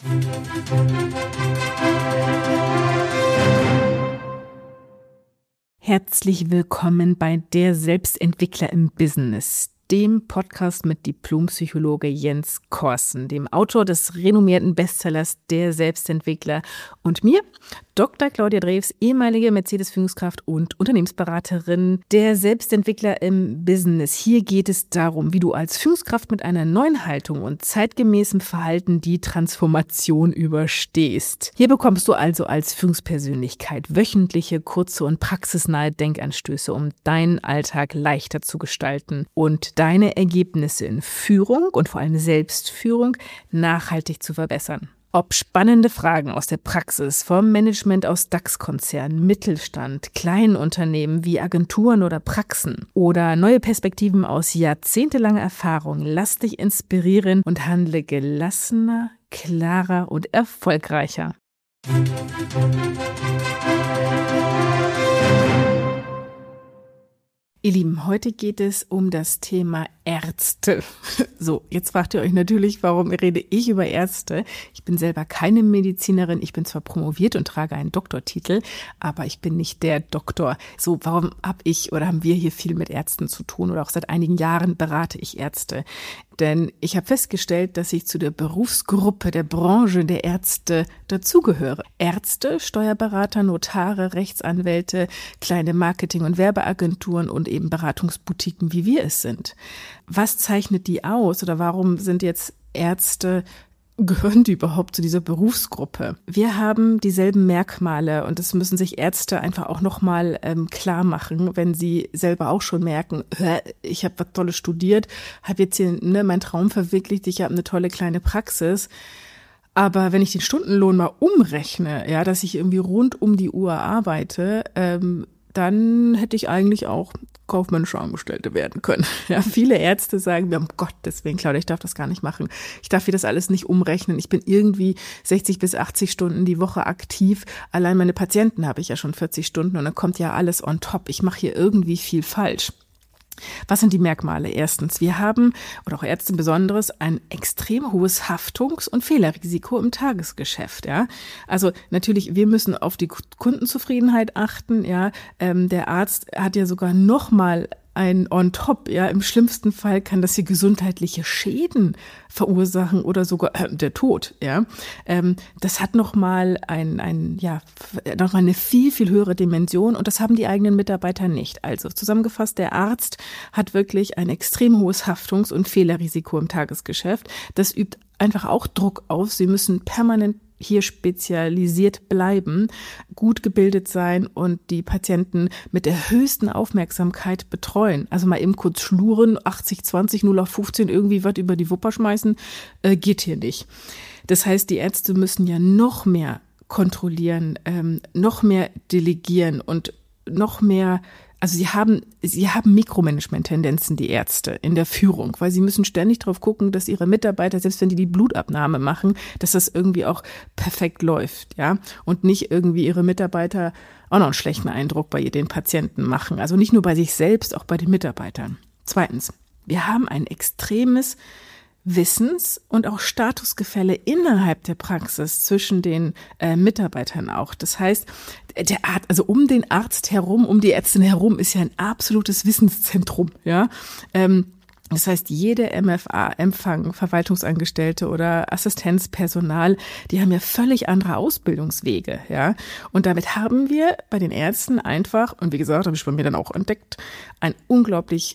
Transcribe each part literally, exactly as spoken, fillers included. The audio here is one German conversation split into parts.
Herzlich willkommen bei Der Selbstentwickler im Business, dem Podcast mit Diplompsychologe Jens Korsen, dem Autor des renommierten Bestsellers Der Selbstentwickler und mir, Doktor Claudia Drews, ehemalige Mercedes-Führungskraft und Unternehmensberaterin. Der Selbstentwickler im Business. Hier geht es darum, wie du als Führungskraft mit einer neuen Haltung und zeitgemäßem Verhalten die Transformation überstehst. Hier bekommst du also als Führungspersönlichkeit wöchentliche, kurze und praxisnahe Denkanstöße, um deinen Alltag leichter zu gestalten und deine Ergebnisse in Führung und vor allem Selbstführung nachhaltig zu verbessern. Ob spannende Fragen aus der Praxis, vom Management aus DAX-Konzernen, Mittelstand, kleinen Unternehmen wie Agenturen oder Praxen oder neue Perspektiven aus jahrzehntelanger Erfahrung, lass dich inspirieren und handle gelassener, klarer und erfolgreicher. Ihr Lieben, heute geht es um das Thema Ärzte. So, jetzt fragt ihr euch natürlich, warum rede ich über Ärzte? Ich bin selber keine Medizinerin, ich bin zwar promoviert und trage einen Doktortitel, aber ich bin nicht der Doktor. So, warum habe ich oder haben wir hier viel mit Ärzten zu tun oder auch seit einigen Jahren berate ich Ärzte? Denn ich habe festgestellt, dass ich zu der Berufsgruppe, der Branche der Ärzte dazugehöre. Ärzte, Steuerberater, Notare, Rechtsanwälte, kleine Marketing- und Werbeagenturen und eben Beratungsboutiquen, wie wir es sind. Was zeichnet die aus oder warum sind jetzt Ärzte, gehören die überhaupt zu dieser Berufsgruppe? Wir haben dieselben Merkmale und das müssen sich Ärzte einfach auch nochmal ähm, klar machen, wenn sie selber auch schon merken, ich habe was Tolles studiert, habe jetzt hier ne, meinen Traum verwirklicht, ich habe eine tolle kleine Praxis. Aber wenn ich den Stundenlohn mal umrechne, ja, dass ich irgendwie rund um die Uhr arbeite, ähm, dann hätte ich eigentlich auch kaufmännische Angestellte werden können. Ja, viele Ärzte sagen mir, um Gottes Willen, Claudia, ich darf das gar nicht machen. Ich darf mir das alles nicht umrechnen. Ich bin irgendwie sechzig bis achtzig Stunden die Woche aktiv. Allein meine Patienten habe ich ja schon vierzig Stunden und dann kommt ja alles on top. Ich mache hier irgendwie viel falsch. Was sind die Merkmale? Erstens, wir haben, oder auch Ärzte Besonderes, ein extrem hohes Haftungs- und Fehlerrisiko im Tagesgeschäft. Ja, also natürlich, wir müssen auf die Kundenzufriedenheit achten. Ja, ähm, der Arzt hat ja sogar noch mal ein on top, ja, im schlimmsten Fall kann das hier gesundheitliche Schäden verursachen oder sogar äh, der Tod, ja. Ähm, das hat nochmal ein, ein, ja, nochmal eine viel, viel höhere Dimension und das haben die eigenen Mitarbeiter nicht. Also zusammengefasst, der Arzt hat wirklich ein extrem hohes Haftungs- und Fehlerrisiko im Tagesgeschäft. Das übt einfach auch Druck auf. Sie müssen permanent hier spezialisiert bleiben, gut gebildet sein und die Patienten mit der höchsten Aufmerksamkeit betreuen. Also mal eben kurz schluren, achtzig zwanzig, null auf fünfzehn, irgendwie was über die Wupper schmeißen, äh, geht hier nicht. Das heißt, die Ärzte müssen ja noch mehr kontrollieren, ähm, noch mehr delegieren und noch mehr. Also sie haben, sie haben Mikromanagement-Tendenzen, die Ärzte, in der Führung, weil sie müssen ständig darauf gucken, dass ihre Mitarbeiter, selbst wenn die die Blutabnahme machen, dass das irgendwie auch perfekt läuft, ja, und nicht irgendwie ihre Mitarbeiter auch noch einen schlechten Eindruck bei den Patienten machen. Also nicht nur bei sich selbst, auch bei den Mitarbeitern. Zweitens, wir haben ein extremes Wissens- und auch Statusgefälle innerhalb der Praxis zwischen den äh, Mitarbeitern auch. Das heißt, der Arzt, also um den Arzt herum, um die Ärztin herum, ist ja ein absolutes Wissenszentrum, ja. Ähm, Das heißt, jede M F A, Empfang, Verwaltungsangestellte oder Assistenzpersonal, die haben ja völlig andere Ausbildungswege, ja. Und damit haben wir bei den Ärzten einfach, und wie gesagt, habe ich bei mir dann auch entdeckt, ein unglaublich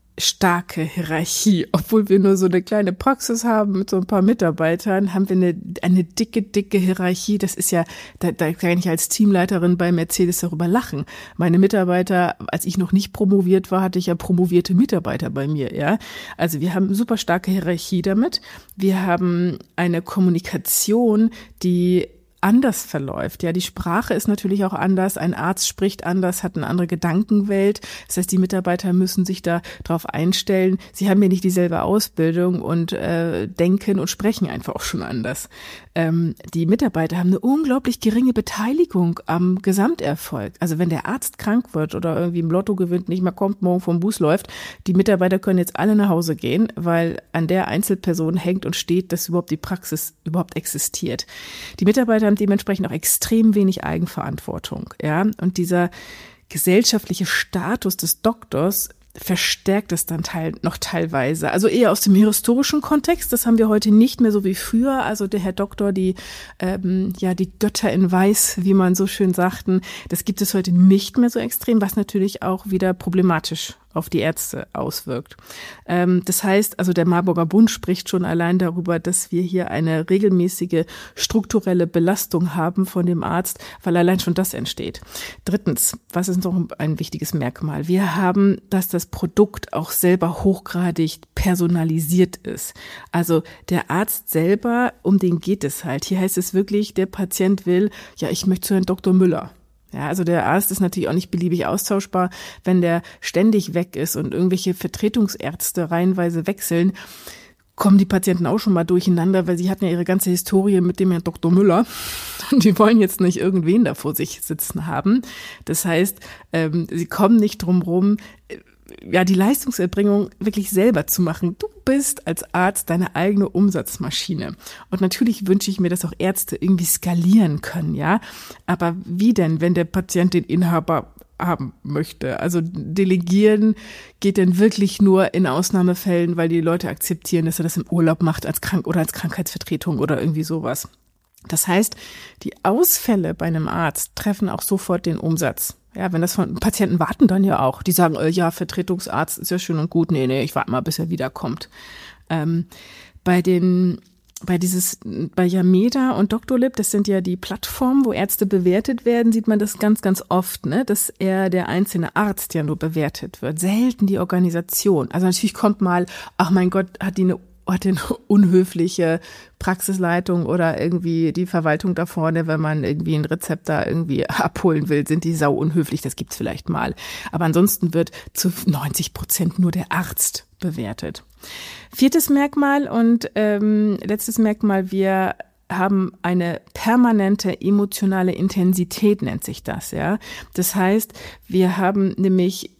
starke Hierarchie. Obwohl wir nur so eine kleine Praxis haben mit so ein paar Mitarbeitern, haben wir eine, eine dicke, dicke Hierarchie. Das ist ja, da, da kann ich als Teamleiterin bei Mercedes darüber lachen. Meine Mitarbeiter, als ich noch nicht promoviert war, hatte ich ja promovierte Mitarbeiter bei mir, ja. Also wir haben super starke Hierarchie damit. Wir haben eine Kommunikation, die anders verläuft. Ja, die Sprache ist natürlich auch anders. Ein Arzt spricht anders, hat eine andere Gedankenwelt. Das heißt, die Mitarbeiter müssen sich da drauf einstellen. Sie haben ja nicht dieselbe Ausbildung und äh, denken und sprechen einfach auch schon anders. Ähm, die Mitarbeiter haben eine unglaublich geringe Beteiligung am Gesamterfolg. Also wenn der Arzt krank wird oder irgendwie im Lotto gewinnt, nicht mehr kommt, morgen vom Bus läuft, die Mitarbeiter können jetzt alle nach Hause gehen, weil an der Einzelperson hängt und steht, dass überhaupt die Praxis überhaupt existiert. Die Mitarbeiter haben dementsprechend auch extrem wenig Eigenverantwortung, ja, und dieser gesellschaftliche Status des Doktors verstärkt es dann teil, noch teilweise. Also eher aus dem historischen Kontext, das haben wir heute nicht mehr so wie früher. Also der Herr Doktor, die ähm, ja die Götter in Weiß, wie man so schön sagten, das gibt es heute nicht mehr so extrem, was natürlich auch wieder problematisch auf die Ärzte auswirkt. Ähm, das heißt, also der Marburger Bund spricht schon allein darüber, dass wir hier eine regelmäßige strukturelle Belastung haben von dem Arzt, weil allein schon das entsteht. Drittens, was ist noch ein wichtiges Merkmal? Wir haben, dass das Produkt auch selber hochgradig personalisiert ist. Also der Arzt selber, um den geht es halt. Hier heißt es wirklich, der Patient will, ja, ich möchte zu Herrn Doktor Müller. Ja, also der Arzt ist natürlich auch nicht beliebig austauschbar. Wenn der ständig weg ist und irgendwelche Vertretungsärzte reihenweise wechseln, kommen die Patienten auch schon mal durcheinander, weil sie hatten ja ihre ganze Historie mit dem Herrn Doktor Müller. Und die wollen jetzt nicht irgendwen da vor sich sitzen haben. Das heißt, ähm, sie kommen nicht drum rum, ja, die Leistungserbringung wirklich selber zu machen. Du bist als Arzt deine eigene Umsatzmaschine. Und natürlich wünsche ich mir, dass auch Ärzte irgendwie skalieren können, ja. Aber wie denn, wenn der Patient den Inhaber haben möchte? Also delegieren geht denn wirklich nur in Ausnahmefällen, weil die Leute akzeptieren, dass er das im Urlaub macht als Krank- oder als Krankheitsvertretung oder irgendwie sowas. Das heißt, die Ausfälle bei einem Arzt treffen auch sofort den Umsatz. Ja, wenn das von Patienten warten dann ja auch. Die sagen, äh, ja, Vertretungsarzt ist ja schön und gut. Nee, nee, ich warte mal, bis er wiederkommt. Ähm, bei den, bei dieses, bei Yameda und Doctolib, das sind ja die Plattformen, wo Ärzte bewertet werden, sieht man das ganz, ganz oft, ne, dass eher der einzelne Arzt ja nur bewertet wird. Selten die Organisation. Also natürlich kommt mal, ach mein Gott, hat die eine hat eine unhöfliche Praxisleitung oder irgendwie die Verwaltung da vorne, wenn man irgendwie ein Rezept da irgendwie abholen will, sind die sau unhöflich, das gibt's vielleicht mal. Aber ansonsten wird zu neunzig Prozent nur der Arzt bewertet. Viertes Merkmal und ähm, letztes Merkmal, wir haben eine permanente emotionale Intensität, nennt sich das, ja. Das heißt, wir haben nämlich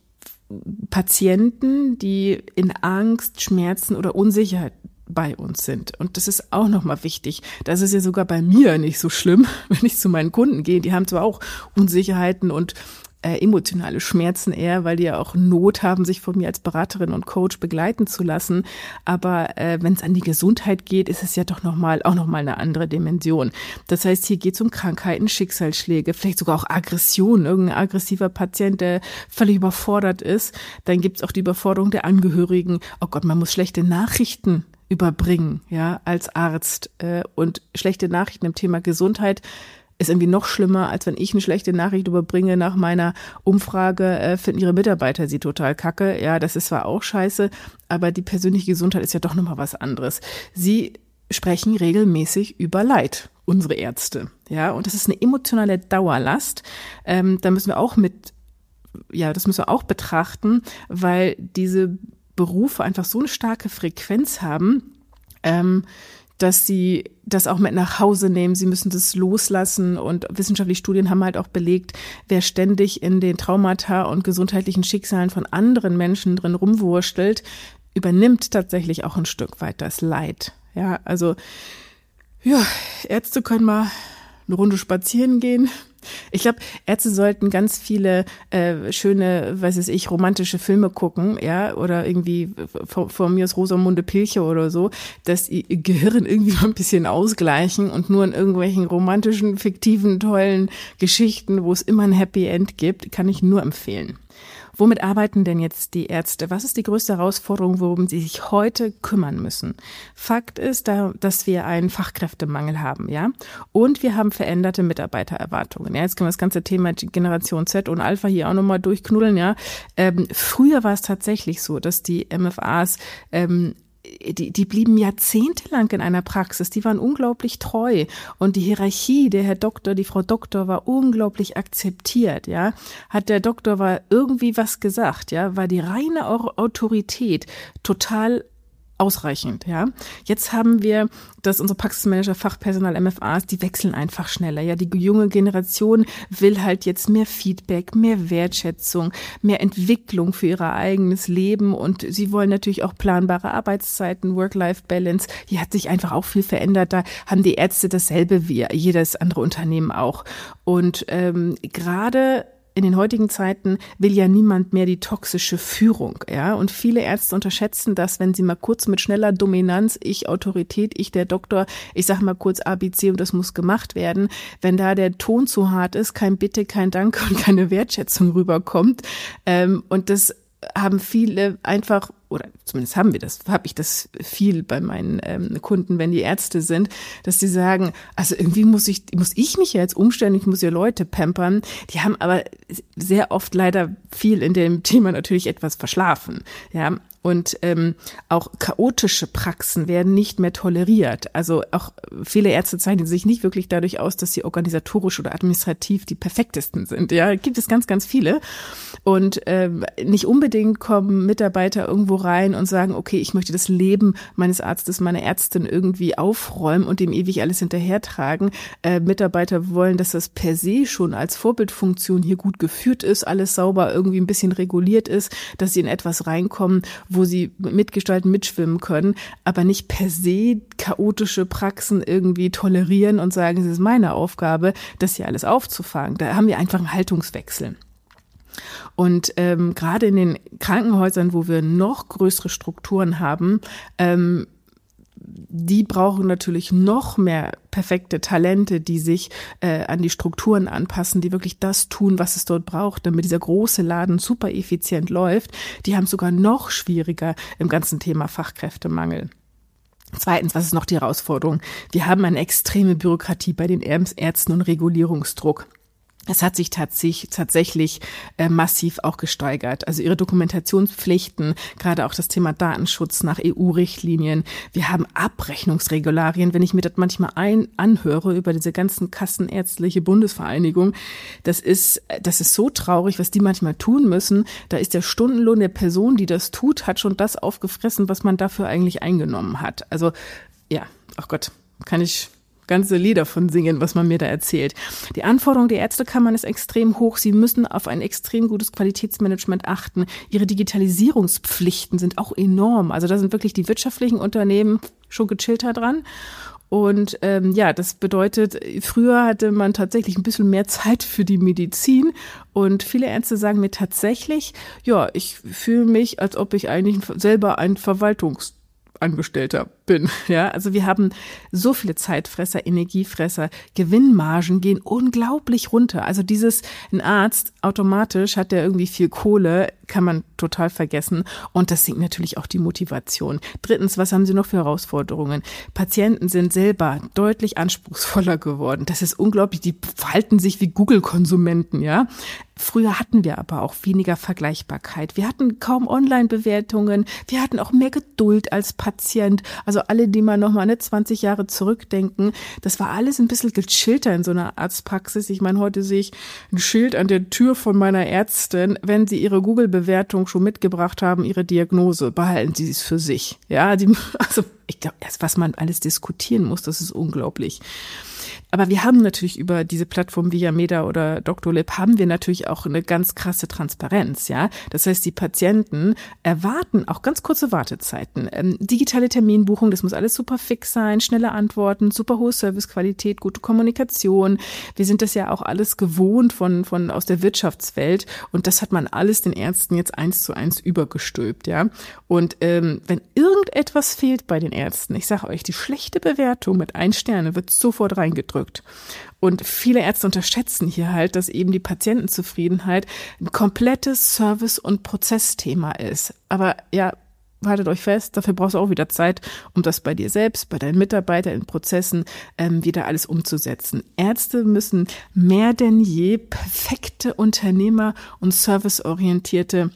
Patienten, die in Angst, Schmerzen oder Unsicherheit bei uns sind. Und das ist auch nochmal wichtig. Das ist ja sogar bei mir nicht so schlimm, wenn ich zu meinen Kunden gehe. Die haben zwar auch Unsicherheiten und äh, emotionale Schmerzen eher, weil die ja auch Not haben, sich von mir als Beraterin und Coach begleiten zu lassen. Aber äh, wenn es an die Gesundheit geht, ist es ja doch nochmal auch nochmal eine andere Dimension. Das heißt, hier geht es um Krankheiten, Schicksalsschläge, vielleicht sogar auch Aggression, irgendein aggressiver Patient, der völlig überfordert ist. Dann gibt es auch die Überforderung der Angehörigen. Oh Gott, man muss schlechte Nachrichten überbringen, ja, als Arzt. Äh, und schlechte Nachrichten im Thema Gesundheit ist irgendwie noch schlimmer, als wenn ich eine schlechte Nachricht überbringe nach meiner Umfrage, äh, finden ihre Mitarbeiter sie total kacke. Ja, das ist zwar auch scheiße, aber die persönliche Gesundheit ist ja doch nochmal was anderes. Sie sprechen regelmäßig über Leid, unsere Ärzte. Ja, und das ist eine emotionale Dauerlast. Ähm, da müssen wir auch mit, ja, das müssen wir auch betrachten, weil diese Berufe einfach so eine starke Frequenz haben, ähm, dass sie das auch mit nach Hause nehmen. Sie müssen das loslassen und wissenschaftliche Studien haben halt auch belegt, wer ständig in den Traumata und gesundheitlichen Schicksalen von anderen Menschen drin rumwurstelt, übernimmt tatsächlich auch ein Stück weit das Leid. Ja, also, ja, Ärzte können mal eine Runde spazieren gehen. Ich glaube, Ärzte sollten ganz viele äh, schöne, weiß es ich, romantische Filme gucken, ja, oder irgendwie von, von mir aus Rosamunde Pilcher oder so, dass ihr Gehirn irgendwie mal ein bisschen ausgleichen und nur in irgendwelchen romantischen, fiktiven, tollen Geschichten, wo es immer ein Happy End gibt, kann ich nur empfehlen. Womit arbeiten denn jetzt die Ärzte? Was ist die größte Herausforderung, worum sie sich heute kümmern müssen? Fakt ist, da, dass wir einen Fachkräftemangel haben, ja, und wir haben veränderte Mitarbeitererwartungen. Ja, jetzt können wir das ganze Thema Generation Z und Alpha hier auch nochmal durchknuddeln, ja. Ähm, früher war es tatsächlich so, dass die M F As ähm, die, die blieben jahrzehntelang in einer Praxis, die waren unglaublich treu und die Hierarchie, der Herr Doktor, die Frau Doktor war unglaublich akzeptiert, ja. Hat der Doktor war irgendwie was gesagt, ja, war die reine Autorität total ausreichend, ja. Jetzt haben wir, dass unsere Praxismanager, Fachpersonal, M F As, die wechseln einfach schneller, ja. Die junge Generation will halt jetzt mehr Feedback, mehr Wertschätzung, mehr Entwicklung für ihr eigenes Leben und sie wollen natürlich auch planbare Arbeitszeiten, Work-Life-Balance. Hier hat sich einfach auch viel verändert. Da haben die Ärzte dasselbe wie jedes andere Unternehmen auch. Und ähm, gerade in den heutigen Zeiten will ja niemand mehr die toxische Führung, ja. Und viele Ärzte unterschätzen das, wenn sie mal kurz mit schneller Dominanz, ich Autorität, ich der Doktor, ich sag mal kurz A B C und das muss gemacht werden. Wenn da der Ton zu hart ist, kein Bitte, kein Danke und keine Wertschätzung rüberkommt, ähm, und das haben viele einfach, oder zumindest haben wir das, habe ich das viel bei meinen ähm, Kunden, wenn die Ärzte sind, dass die sagen, also irgendwie muss ich, muss ich mich ja jetzt umstellen, ich muss ja Leute pampern. Die haben aber sehr oft leider viel in dem Thema natürlich etwas verschlafen, ja. Und ähm, auch chaotische Praxen werden nicht mehr toleriert. Also auch viele Ärzte zeichnen sich nicht wirklich dadurch aus, dass sie organisatorisch oder administrativ die perfektesten sind. Ja, gibt es ganz, ganz viele. Und ähm, nicht unbedingt kommen Mitarbeiter irgendwo rein und sagen, okay, ich möchte das Leben meines Arztes, meiner Ärztin irgendwie aufräumen und dem ewig alles hinterhertragen. Äh, Mitarbeiter wollen, dass das per se schon als Vorbildfunktion hier gut geführt ist, alles sauber irgendwie ein bisschen reguliert ist, dass sie in etwas reinkommen, wo sie mitgestalten, mitschwimmen können, aber nicht per se chaotische Praxen irgendwie tolerieren und sagen, es ist meine Aufgabe, das hier alles aufzufangen. Da haben wir einfach einen Haltungswechsel. Und ähm, gerade in den Krankenhäusern, wo wir noch größere Strukturen haben, ähm, die brauchen natürlich noch mehr perfekte Talente, die sich äh, an die Strukturen anpassen, die wirklich das tun, was es dort braucht, damit dieser große Laden super effizient läuft. Die haben es sogar noch schwieriger im ganzen Thema Fachkräftemangel. Zweitens, was ist noch die Herausforderung? Wir haben eine extreme Bürokratie bei den Ärzten und Regulierungsdruck. Es hat sich tatsächlich, tatsächlich äh, massiv auch gesteigert. Also ihre Dokumentationspflichten, gerade auch das Thema Datenschutz nach E U-Richtlinien. Wir haben Abrechnungsregularien. Wenn ich mir das manchmal ein anhöre über diese ganzen kassenärztliche Bundesvereinigung, das ist, das ist so traurig, was die manchmal tun müssen. Da ist der Stundenlohn der Person, die das tut, hat schon das aufgefressen, was man dafür eigentlich eingenommen hat. Also ja, ach Gott, kann ich ganze Lieder von singen, was man mir da erzählt. Die Anforderung der Ärztekammern ist extrem hoch. Sie müssen auf ein extrem gutes Qualitätsmanagement achten. Ihre Digitalisierungspflichten sind auch enorm. Also da sind wirklich die wirtschaftlichen Unternehmen schon gechillter dran. Und ähm, ja, das bedeutet, früher hatte man tatsächlich ein bisschen mehr Zeit für die Medizin. Und viele Ärzte sagen mir tatsächlich, ja, ich fühle mich, als ob ich eigentlich selber ein Verwaltungs Angestellter bin. Ja, also wir haben so viele Zeitfresser, Energiefresser, Gewinnmargen gehen unglaublich runter. Also dieses, ein Arzt, automatisch hat der irgendwie viel Kohle, kann man total vergessen. Und das sinkt natürlich auch die Motivation. Drittens, was haben Sie noch für Herausforderungen? Patienten sind selber deutlich anspruchsvoller geworden. Das ist unglaublich. Die verhalten sich wie Google-Konsumenten, ja. Früher hatten wir aber auch weniger Vergleichbarkeit. Wir hatten kaum Online-Bewertungen. Wir hatten auch mehr Geduld als Patient. Also alle, die mal noch mal eine zwanzig Jahre zurückdenken, das war alles ein bisschen gechillter in so einer Arztpraxis. Ich meine, heute sehe ich ein Schild an der Tür von meiner Ärztin, wenn Sie Ihre Google-Bewertung schon mitgebracht haben, Ihre Diagnose, behalten Sie es für sich. Ja, die, also ich glaube, was man alles diskutieren muss, das ist unglaublich. Aber wir haben natürlich über diese Plattform wie Yameda oder Doctolib haben wir natürlich auch eine ganz krasse Transparenz, ja. Das heißt, die Patienten erwarten auch ganz kurze Wartezeiten. Ähm, digitale Terminbuchung, das muss alles super fix sein, schnelle Antworten, super hohe Servicequalität, gute Kommunikation. Wir sind das ja auch alles gewohnt von, von aus der Wirtschaftswelt und das hat man alles den Ärzten jetzt eins zu eins übergestülpt, ja. Und ähm, wenn irgendetwas fehlt bei den Ärzten, ich sage euch, die schlechte Bewertung mit ein Sterne wird sofort reingedrückt. Und viele Ärzte unterschätzen hier halt, dass eben die Patientenzufriedenheit ein komplettes Service- und Prozessthema ist. Aber ja, haltet euch fest, dafür brauchst du auch wieder Zeit, um das bei dir selbst, bei deinen Mitarbeitern in Prozessen ähm, wieder alles umzusetzen. Ärzte müssen mehr denn je perfekte Unternehmer und serviceorientierte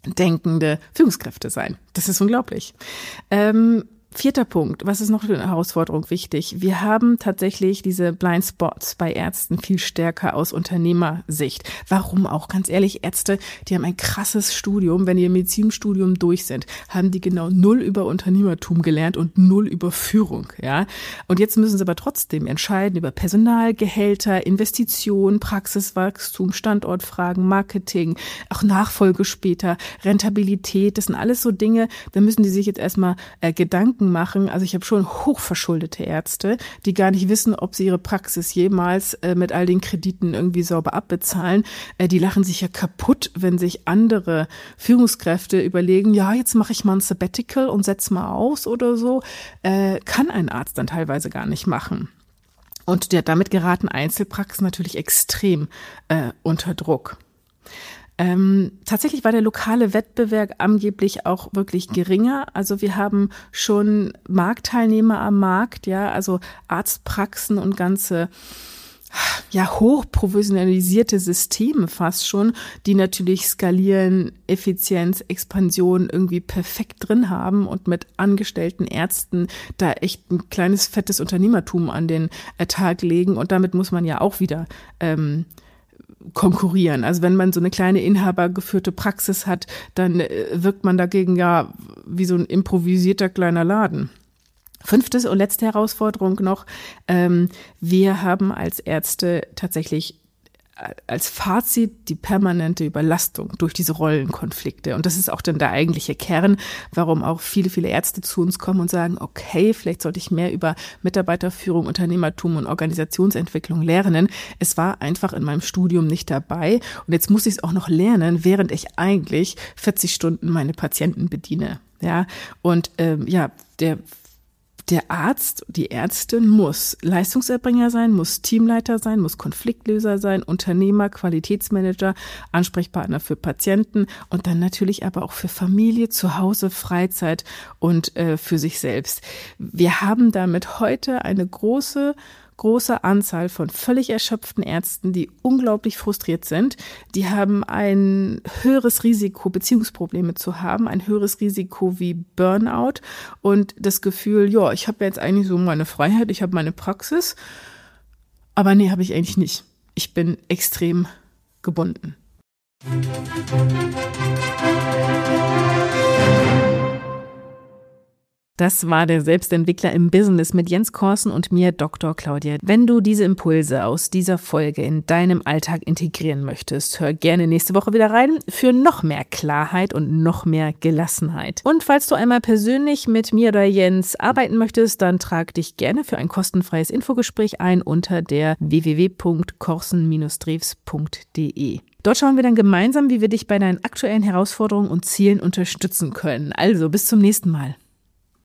denkende Führungskräfte sein. Das ist unglaublich. Ähm, Vierter Punkt, was ist noch für eine Herausforderung wichtig? Wir haben tatsächlich diese Blind Spots bei Ärzten viel stärker aus Unternehmersicht. Warum auch? Ganz ehrlich, Ärzte, die haben ein krasses Studium. Wenn die im Medizinstudium durch sind, haben die genau null über Unternehmertum gelernt und null über Führung. Ja? Und jetzt müssen sie aber trotzdem entscheiden über Personal, Gehälter, Investitionen, Praxiswachstum, Standortfragen, Marketing, auch Nachfolge später, Rentabilität. Das sind alles so Dinge, da müssen die sich jetzt erstmal äh, Gedanken machen. Also ich habe schon hochverschuldete Ärzte, die gar nicht wissen, ob sie ihre Praxis jemals äh, mit all den Krediten irgendwie sauber abbezahlen. Äh, die lachen sich ja kaputt, wenn sich andere Führungskräfte überlegen, ja, jetzt mache ich mal ein Sabbatical und setze mal aus oder so. Äh, kann ein Arzt dann teilweise gar nicht machen. Und ja, damit geraten Einzelpraxen natürlich extrem äh, unter Druck. Ähm, tatsächlich war der lokale Wettbewerb angeblich auch wirklich geringer. Also wir haben schon Marktteilnehmer am Markt, ja, also Arztpraxen und ganze ja hochprofessionalisierte Systeme fast schon, die natürlich skalieren, Effizienz, Expansion irgendwie perfekt drin haben und mit angestellten Ärzten da echt ein kleines fettes Unternehmertum an den Tag legen. Und damit muss man ja auch wieder ähm, konkurrieren. Also wenn man so eine kleine inhabergeführte Praxis hat, dann wirkt man dagegen ja wie so ein improvisierter kleiner Laden. Fünftes und letzte Herausforderung noch. Ähm, wir haben als Ärzte tatsächlich als Fazit die permanente Überlastung durch diese Rollenkonflikte. Und das ist auch dann der eigentliche Kern, warum auch viele, viele Ärzte zu uns kommen und sagen, okay, vielleicht sollte ich mehr über Mitarbeiterführung, Unternehmertum und Organisationsentwicklung lernen. Es war einfach in meinem Studium nicht dabei. Und jetzt muss ich es auch noch lernen, während ich eigentlich vierzig Stunden meine Patienten bediene. Ja, und ähm, ja, der Der Arzt, die Ärztin muss Leistungserbringer sein, muss Teamleiter sein, muss Konfliktlöser sein, Unternehmer, Qualitätsmanager, Ansprechpartner für Patienten und dann natürlich aber auch für Familie, Zuhause, Freizeit und äh, für sich selbst. Wir haben damit heute eine große große Anzahl von völlig erschöpften Ärzten, die unglaublich frustriert sind. Die haben ein höheres Risiko, Beziehungsprobleme zu haben, ein höheres Risiko wie Burnout und das Gefühl, ja, ich habe jetzt eigentlich so meine Freiheit, ich habe meine Praxis, aber nee, habe ich eigentlich nicht. Ich bin extrem gebunden. Das war der Selbstentwickler im Business mit Jens Korsen und mir, Doktor Claudia. Wenn du diese Impulse aus dieser Folge in deinem Alltag integrieren möchtest, hör gerne nächste Woche wieder rein für noch mehr Klarheit und noch mehr Gelassenheit. Und falls du einmal persönlich mit mir oder Jens arbeiten möchtest, dann trag dich gerne für ein kostenfreies Infogespräch ein unter der w w w punkt korsen Bindestrich drews punkt d e. Dort schauen wir dann gemeinsam, wie wir dich bei deinen aktuellen Herausforderungen und Zielen unterstützen können. Also bis zum nächsten Mal.